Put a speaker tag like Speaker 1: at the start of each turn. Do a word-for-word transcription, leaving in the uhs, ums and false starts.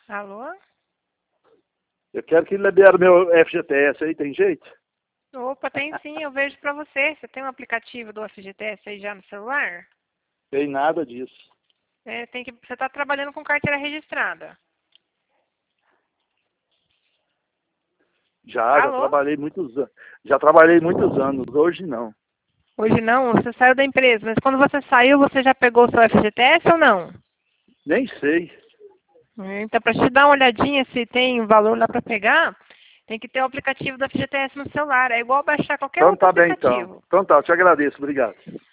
Speaker 1: Alô?
Speaker 2: Eu quero que libere meu F G T S aí, tem jeito?
Speaker 1: Opa, tem sim, eu vejo pra você. Você tem um aplicativo do F G T S aí já no celular?
Speaker 2: Tem nada disso.
Speaker 1: É, tem que, você tá trabalhando com carteira registrada.
Speaker 2: Já, já
Speaker 1: Alô?
Speaker 2: trabalhei muitos anos. Já trabalhei muitos anos, hoje não.
Speaker 1: Hoje não, você saiu da empresa, mas quando você saiu, você já pegou o seu F G T S ou não?
Speaker 2: Nem sei.
Speaker 1: Então, para te dar uma olhadinha se tem valor lá para pegar, tem que ter o aplicativo do F G T S no celular. É igual baixar qualquer
Speaker 2: Então
Speaker 1: outro
Speaker 2: tá bem então.
Speaker 1: aplicativo.
Speaker 2: Então tá, eu te agradeço, obrigado.